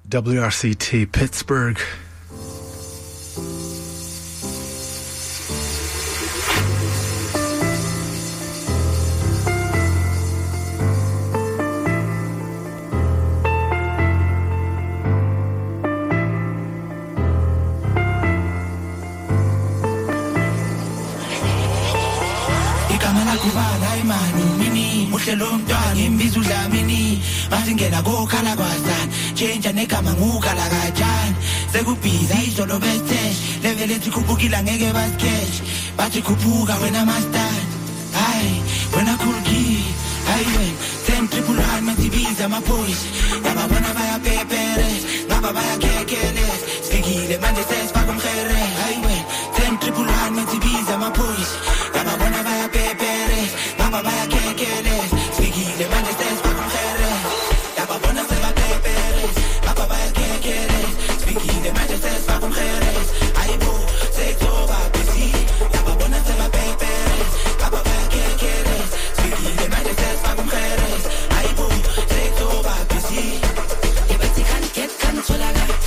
WRCT Pittsburgh. Masingena kokhala kwasana change negama ngukhala kanjani sekubhiza izolo besesh level ethi khupukila ngeke basketch bathi khuphuka wena master hayi wena cool key hayi wena 10 triple line masibiza amaphoyis yababona bayapepere ngaba bayakekele sikile manje sesifaka umkhere hayi wena 10 triple line masibiza amaphoyis yababona bayapepere ngaba bayakekele sikile manje sesifaka umkhere yababona sebapepere ngaba bayakekele sikile manje sesifaka umkhere ayibo sekzoba busy yababona sebapepere ngaba bayakekele sikile manje sesifaka umkhere ayibo sekzoba busy yebethi can't get control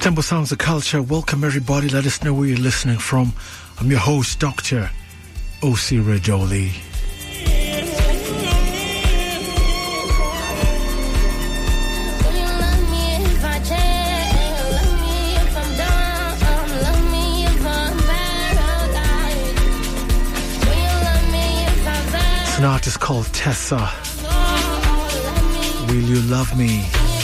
Tempo Sounds of Culture. Welcome everybody. Let us know where you're listening from. I'm your host, Dr. O.C. Rajoli. It's an artist called Tessa. Will You Love Me?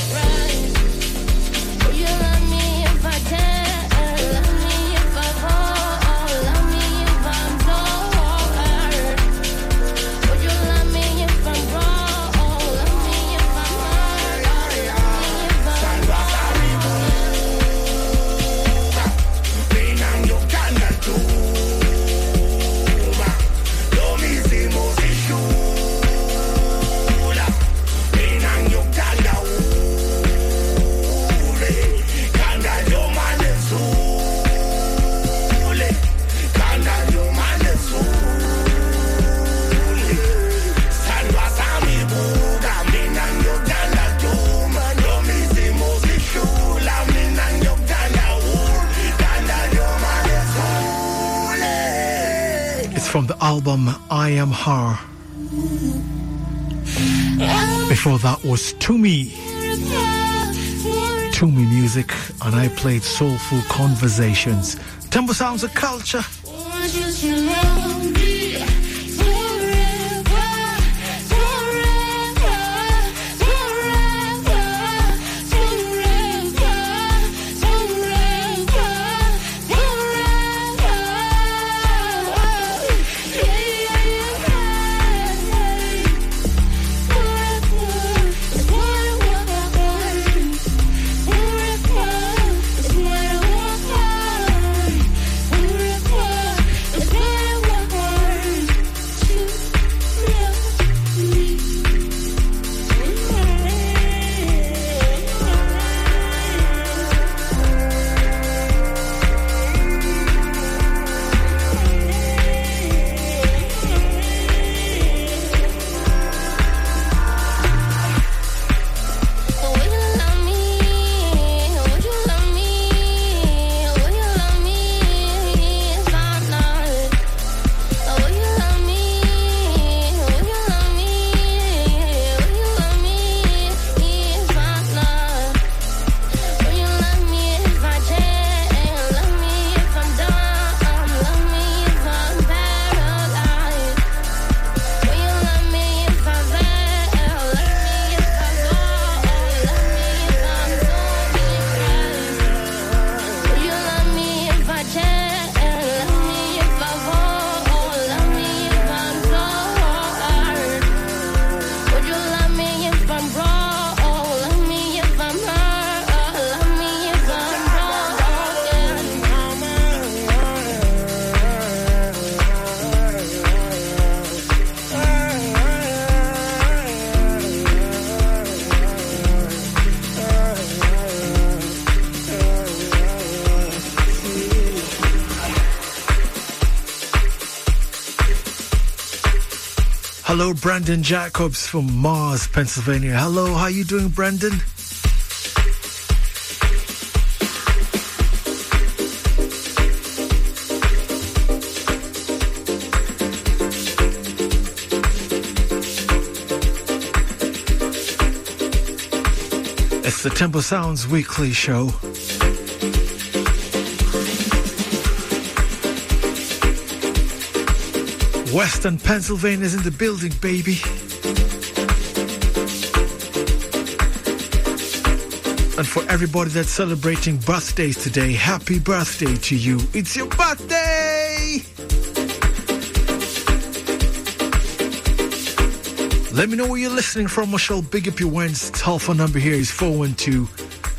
From the album I Am Her. Before that was To Me Music, and I played Soulful Conversations. Tempo Sounds of Culture. Hello, Brandon Jacobs from Mars, Pennsylvania. Hello, how you doing, Brandon? It's the Tempo Sounds Weekly Show. Western Pennsylvania's in the building, baby. And for everybody that's celebrating birthdays today, happy birthday to you. It's your birthday! Let me know where you're listening from. I shall big up your wins. Telephone number here is 412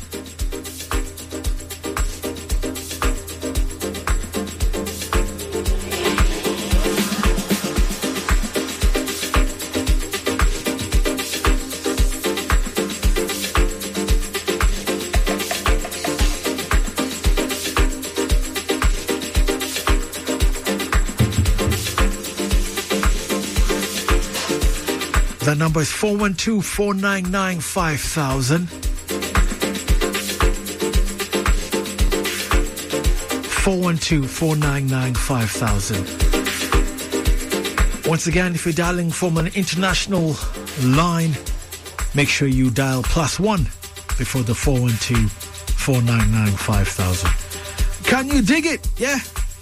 The number is 412-499-5000. 412-499-5000. Once again, if you're dialing from an international line, make sure you dial +1 before the 412-499-5000. Can you dig it? Yeah.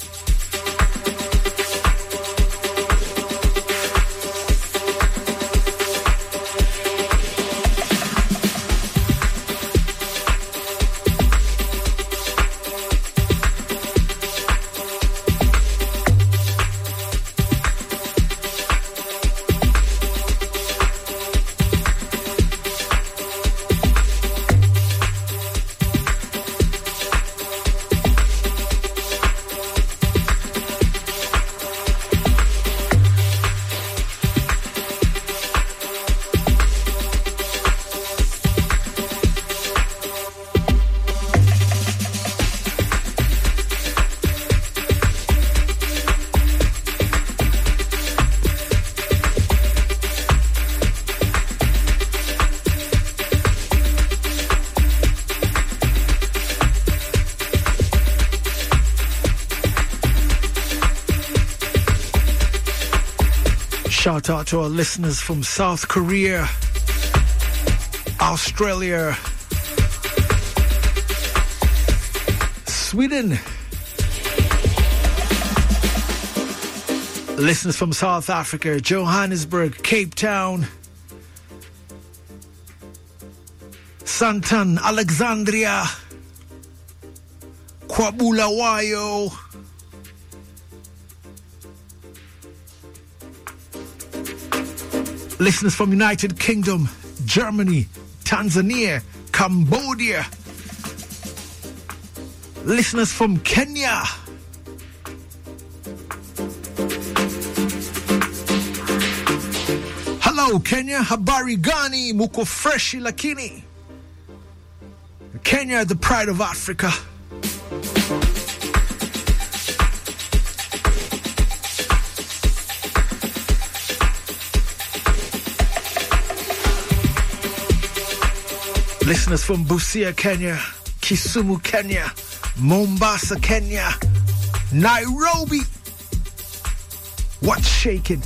Shout out to our listeners from South Korea, Australia, Sweden, listeners from South Africa, Johannesburg, Cape Town, Santan, Alexandria, Kwabulawayo, listeners from United Kingdom, Germany, Tanzania, Cambodia, listeners from Kenya, hello Kenya, habari gani, muko freshi lakini. Kenya, the pride of Africa. Listeners from Busia, Kenya, Kisumu, Kenya, Mombasa, Kenya, Nairobi. What's shaking?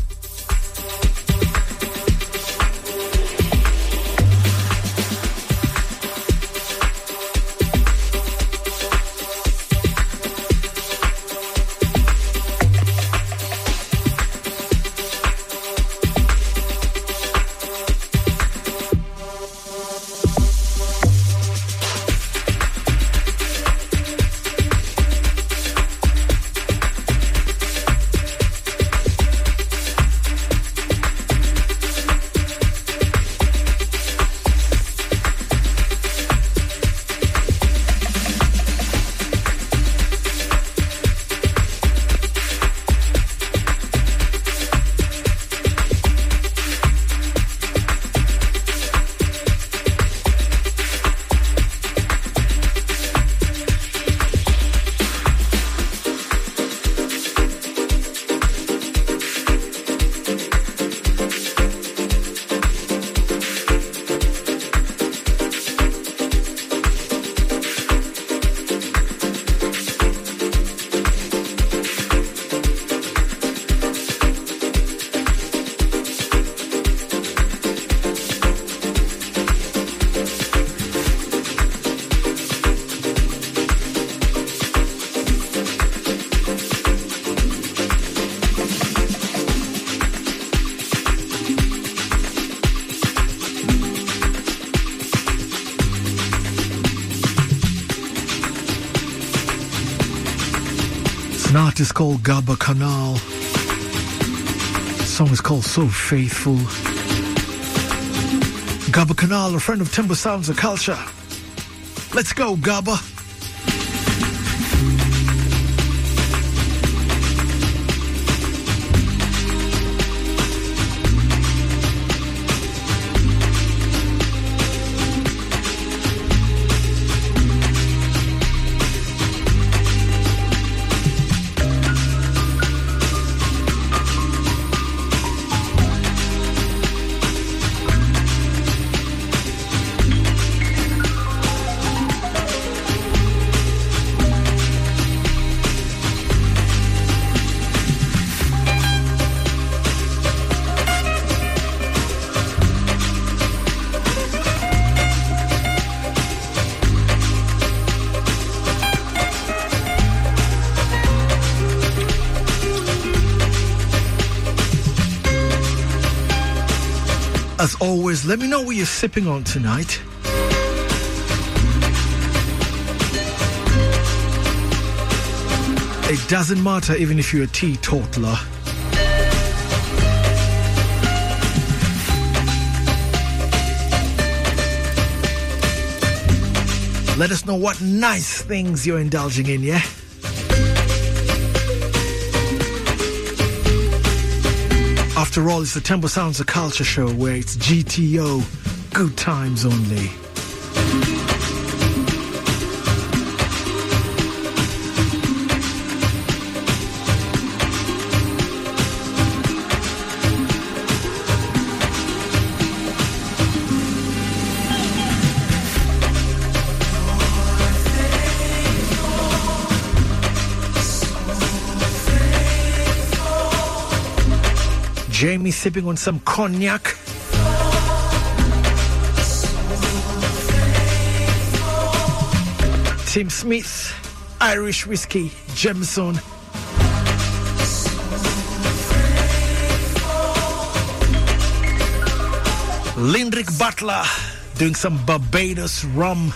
An artist called Gaba Kanal. The song is called So Faithful. Gaba Kanal, a friend of Timber Sounds of Culture. Let's go, Gaba. As always, let me know what you're sipping on tonight. It doesn't matter even if you're a teetotaler. Let us know what nice things you're indulging in, yeah? After all, it's the Temple Sounds of Culture show where it's GTO, good times only. Jamie sipping on some cognac. Tim Smith, Irish whiskey, Jameson. Lindrick Butler doing some Barbados rum.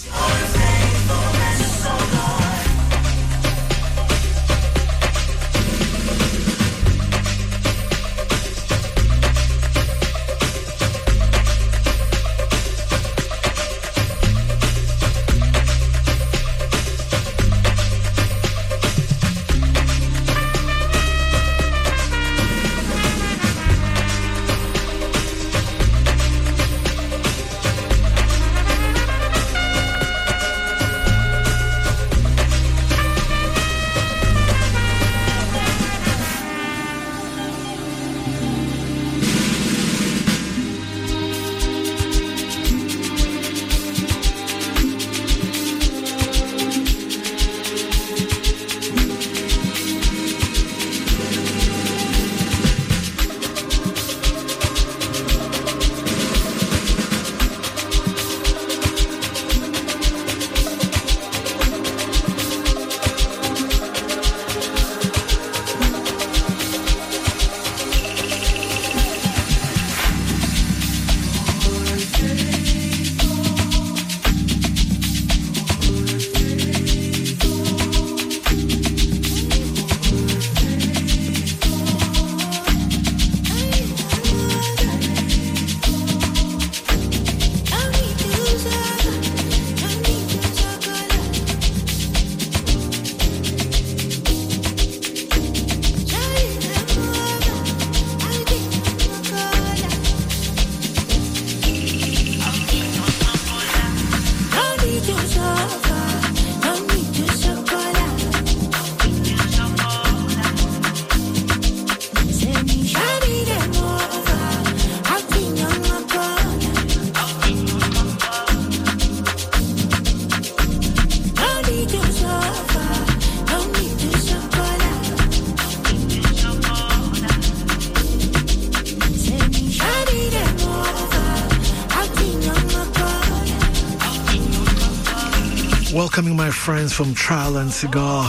Welcoming my friends from Trial and Cigar.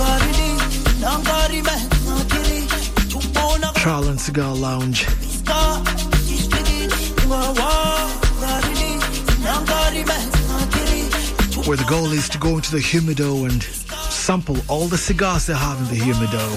Trial and Cigar Lounge. Where the goal is to go into the humido and sample all the cigars they have in the humido.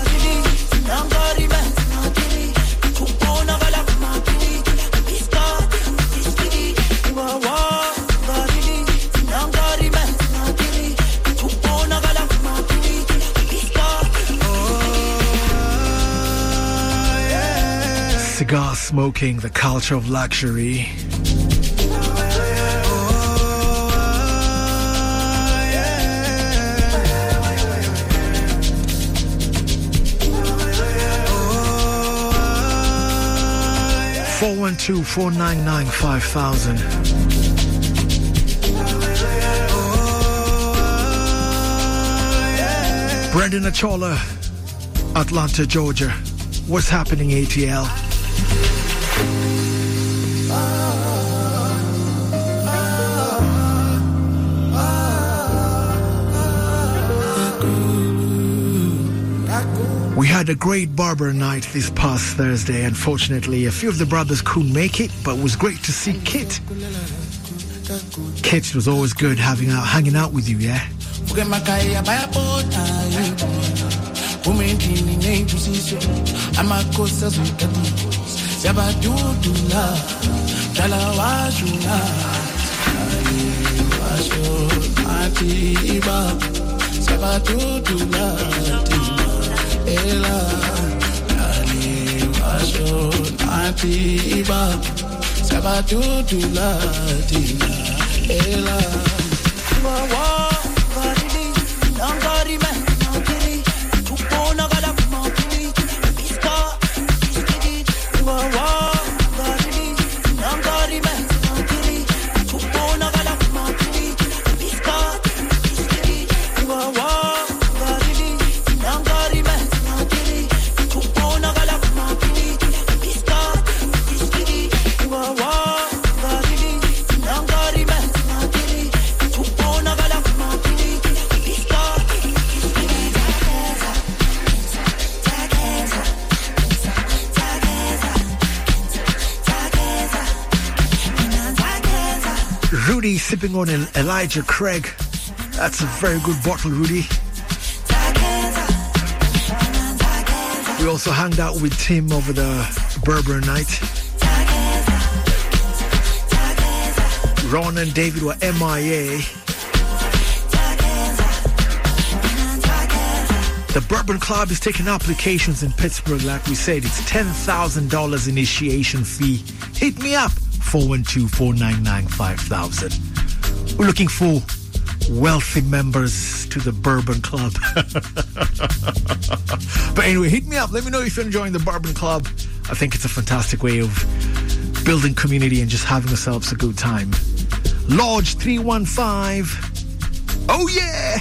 Cigar smoking, the culture of luxury. (412 499 5000). Brendan Achola, Atlanta, Georgia. What's happening, ATL? We had a great barber night this past Thursday. Unfortunately, a few of the brothers couldn't make it, but it was great to see Kit. Kit was always good hanging out with you, yeah? Ela, Ali, Vasho, Nati, Ibab, Sabatu, Latina, Ela, Wawa, Varidi, Nangari, Nangari, Kupona, Galapmaki, Iska, Iski, Wawa, Varidi, Nangari, Nangari, Kupona, Galapmaki, Iska, Iski, Wawa. Rudy sipping on Elijah Craig. That's a very good bottle, Rudy. We also hung out with Tim over the Berber night. Ron and David were MIA. The Bourbon Club is taking applications in Pittsburgh. Like we said, it's $10,000 initiation fee. Hit me up, 412-499-5000. We're looking for wealthy members to the Bourbon Club. But anyway, hit me up. Let me know if you're enjoying the Bourbon Club. I think it's a fantastic way of building community and just having ourselves a good time. Lodge 315. Oh yeah!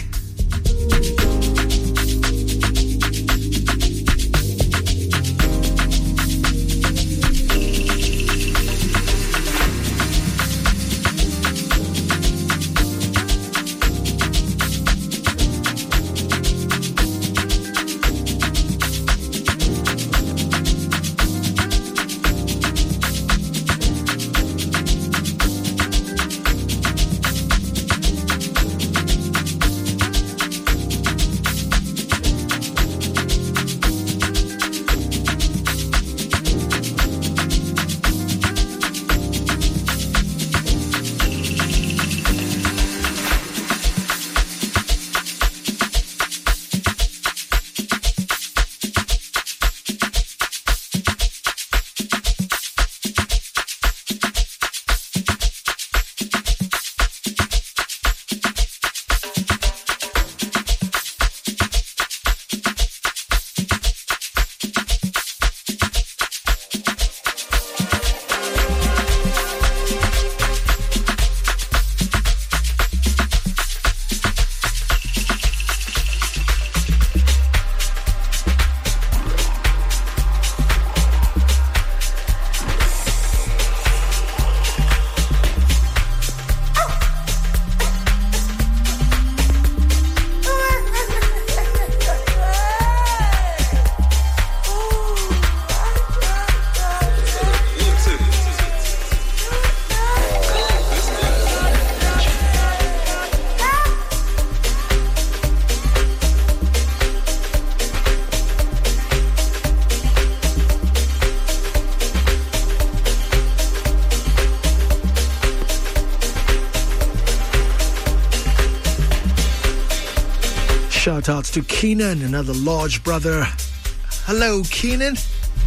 Shout outs to Keenan, another Lodge brother. Hello, Keenan.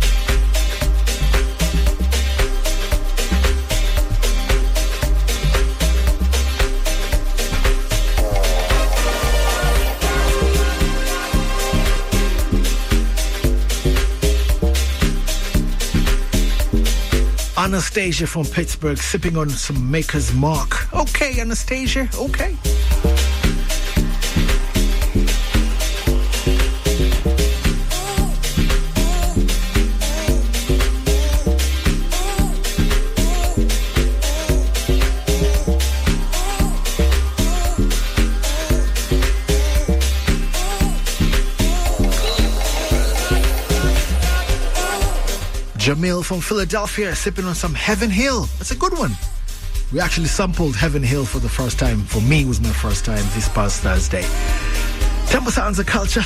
Anastasia from Pittsburgh sipping on some Maker's Mark. Okay, Anastasia, okay. Jamil from Philadelphia sipping on some Heaven Hill. That's a good one. We actually sampled Heaven Hill for the first time. For me, it was my first time this past Thursday. Temple Sounds of Culture.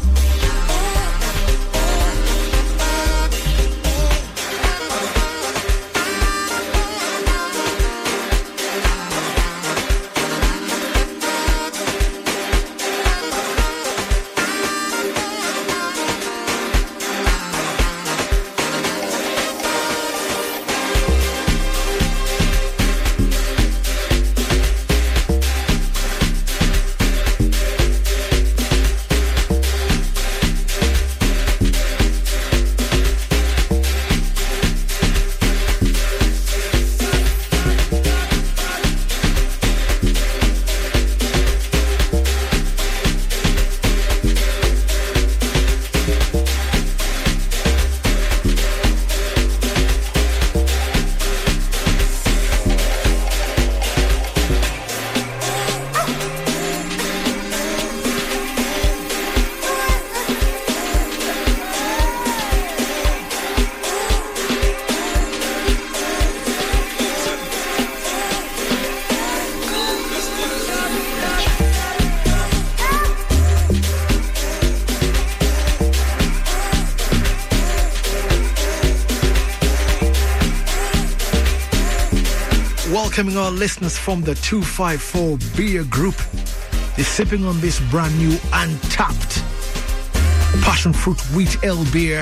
Welcoming our listeners from the 254 Beer Group. They're sipping on this brand new untapped passion fruit wheat ale beer.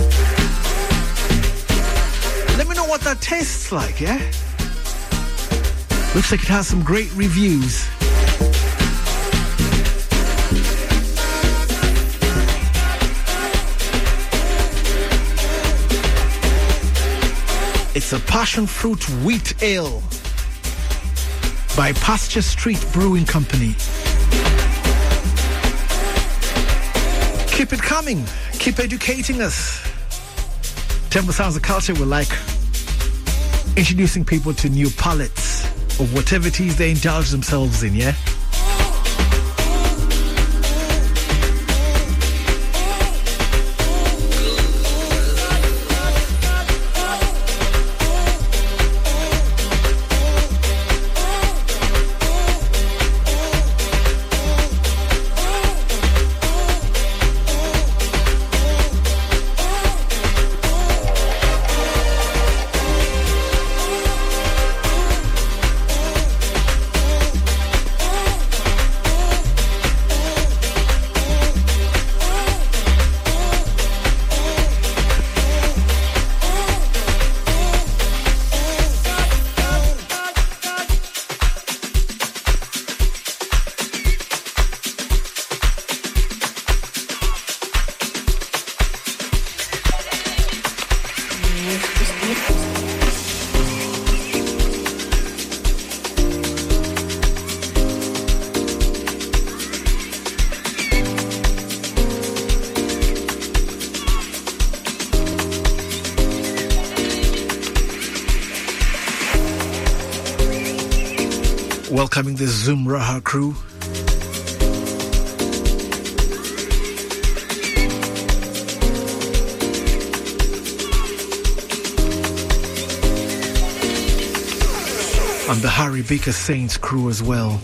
Let me know what that tastes like, yeah? Looks like it has some great reviews. It's a passion fruit wheat ale by Pasture Street Brewing Company. Keep it coming. Keep educating us. Temple Sounds of Culture will like introducing people to new palettes of whatever it is they indulge themselves in, yeah? Welcoming the Zoom Raha crew. And the Harry Baker Saints crew as well.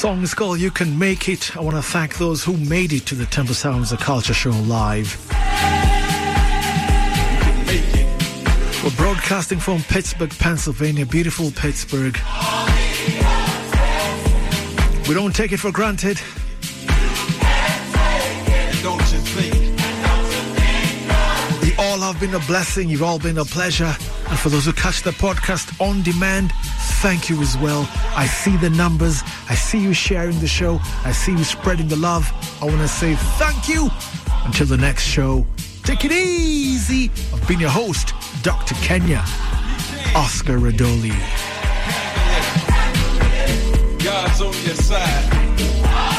song is called You Can Make It. I want to thank those who made it to the Temple Sounds of Culture show live. We're broadcasting from Pittsburgh, Pennsylvania, beautiful Pittsburgh. We don't take it for granted. Don't you think? You all have been a blessing. You've all been a pleasure. And for those who catch the podcast on demand, thank you as well. I see the numbers. I see you sharing the show. I see you spreading the love. I want to say thank you. Until the next show, take it easy. I've been your host, Dr. Kenya, Oscar Radoli. God's on your side.